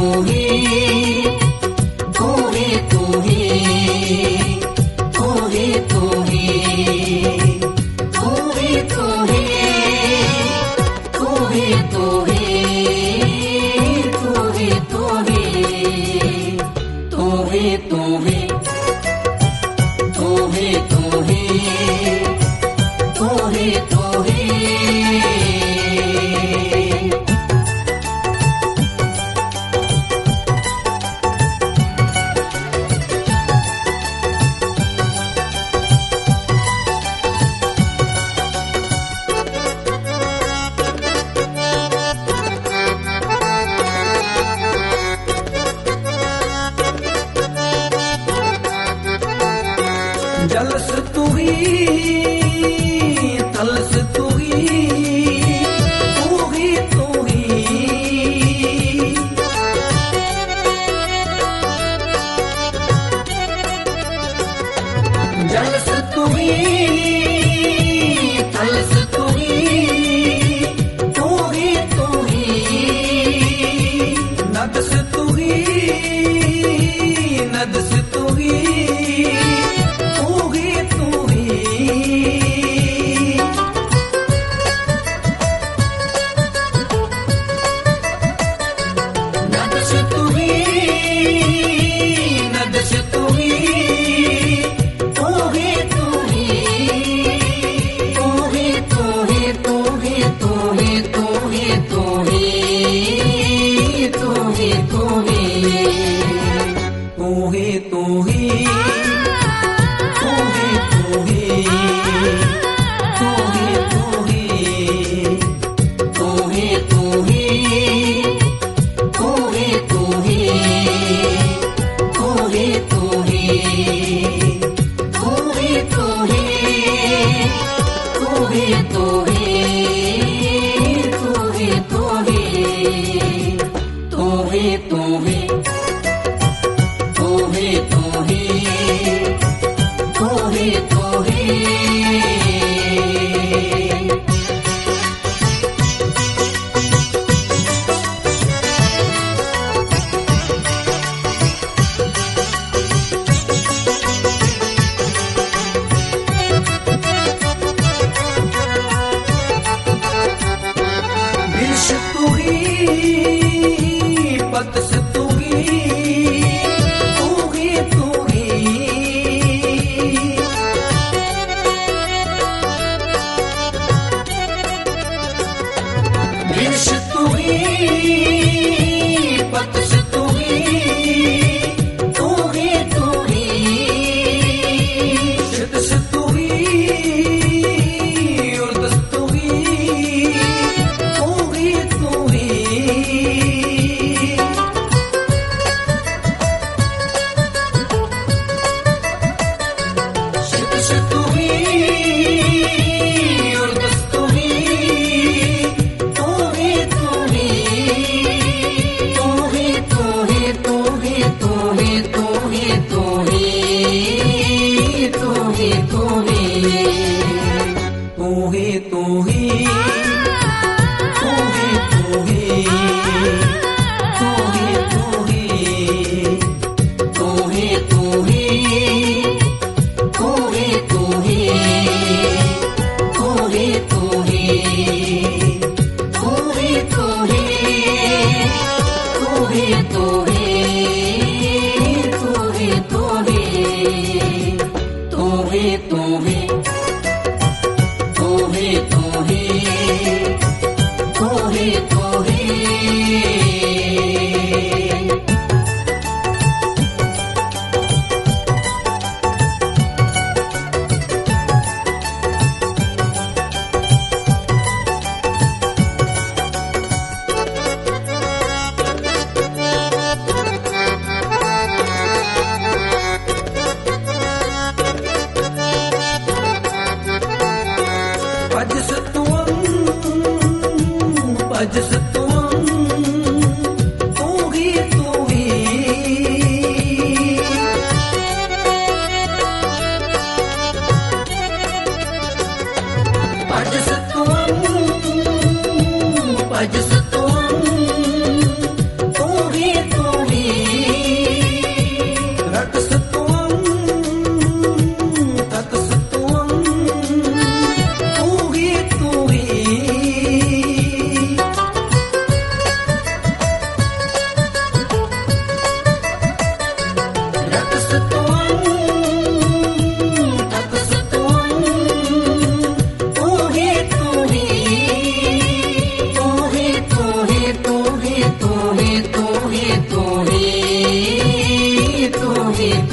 Jealous तू ही तलस तू ही तू ही तू ही जलस तू ही तलस तू ही तू ही तू ही नदस तू ही नदस तू ही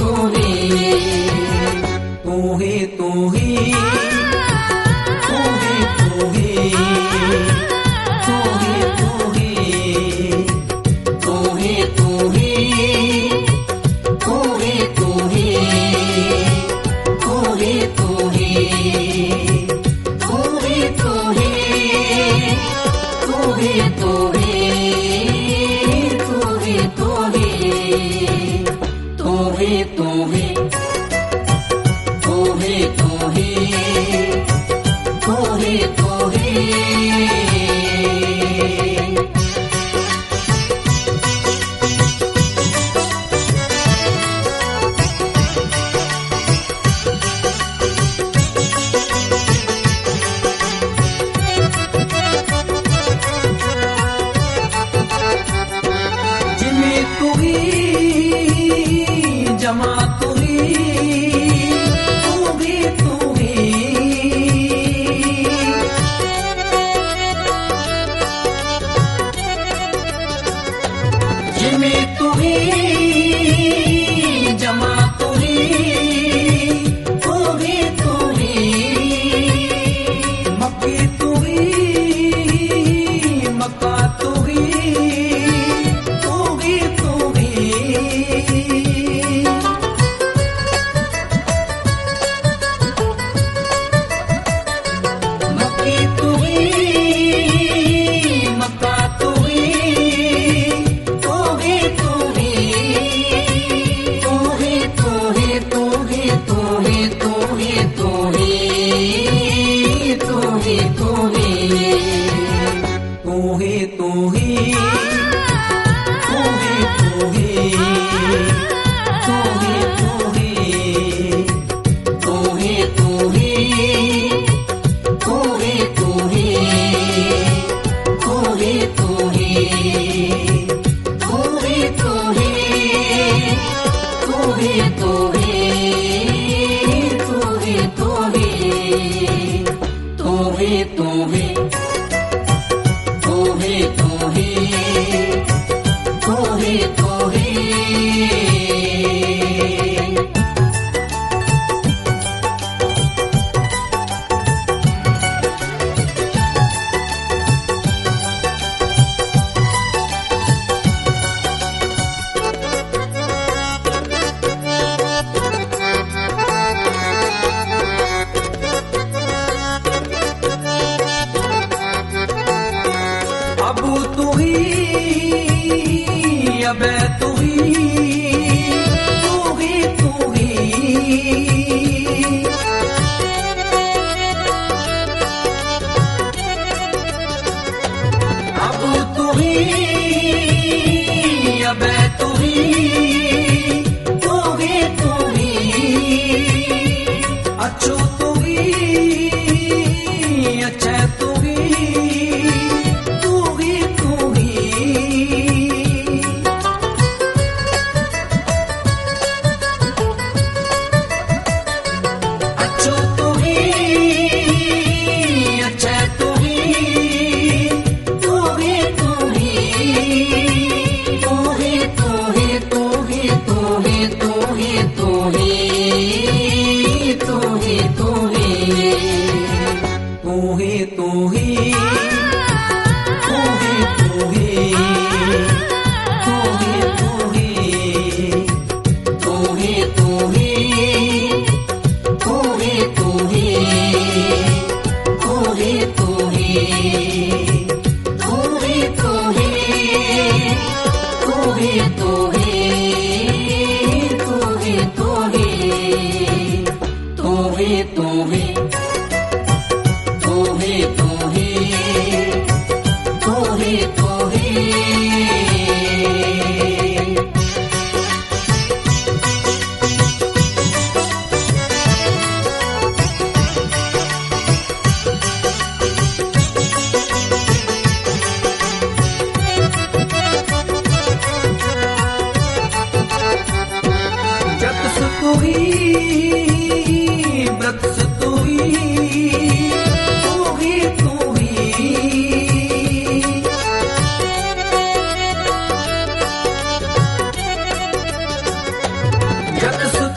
जग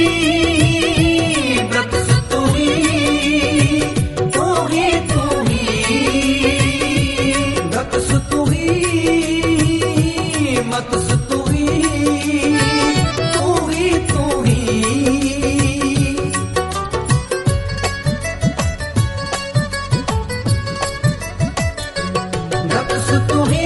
व्रत से तू ही, तू ही तू ही, व्रत से तू ही, मत से तू ही, तू ही तू ही, व्रत से तू ही,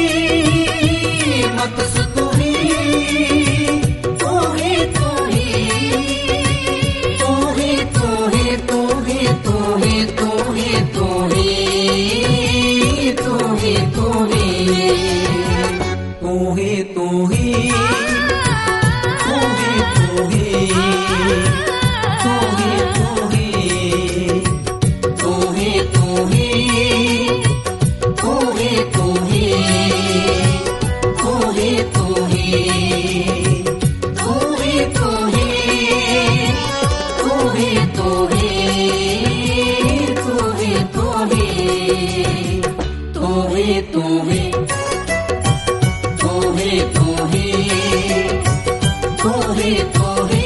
मत से तू ही, तू ही तू ही, तू ही तू ही, तू ही तू ही, तू ही तू ही, तू ही तू ही, तू ही तू ही, तू ही तू ही, तू ही तू ही, तू ही तू ही, तू ही तू ही, तू ही तू ही, तू ही तू ही, तू ही तू ही, तू ही तू ही, तू ही तू ही, तू ही तू ही, तू ही तू ही।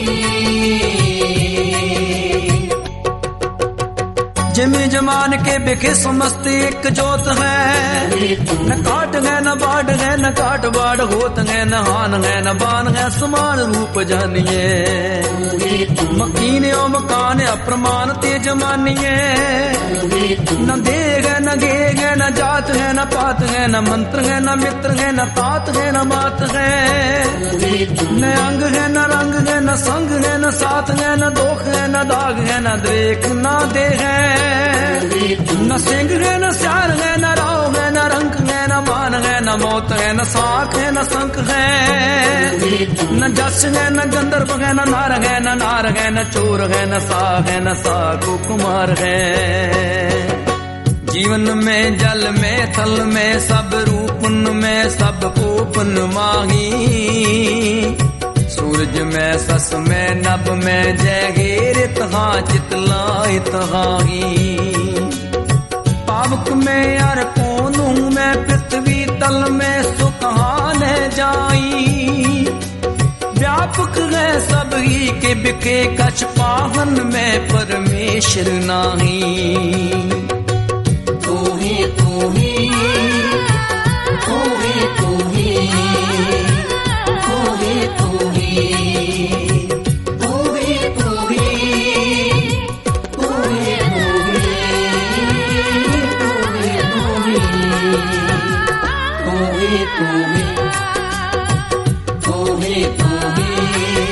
जिमी जमान के बिखे समस्त एक जोत है, न काट है न बाढ़ है, न काट बाढ़ होत है, न हान है न बान है, समान रूप जानिए। मकीन ओ मकान अप्रमाण तेज मानिए। न देग है न गेग है, न जात है न पात है, न मंत्र है न मित्र है, न तात है न बात है। न अंग है न रंग है, न संग है न साथ है, न दोख है न दाग है, न देख न दे है। न सिंह है न स्यार है, न राव है न रंग है, न मान है न मौत है, न साख है न संख है। न जस है न गंधर्व है, न नार है न नार है, न चोर है न सा है, न सा को कुमार है। जीवन में जल में थल में सब रूपन में सब ओपन माही। सूरज में सस में नभ में जय घेर तहा चितला तहाही। पावक में यार कोनू में पृथ्वी तल में सुकहान है जाई। व्यापक है सब ही के बिके कछ पाहन में परमेश्वर नाही। तू ही तू ही, तू ही तू ही, तू ही तू ही, तू ही तू ही, तू ही तू ही, तू ही तू ही, तू ही तू ही, तू ही तू ही,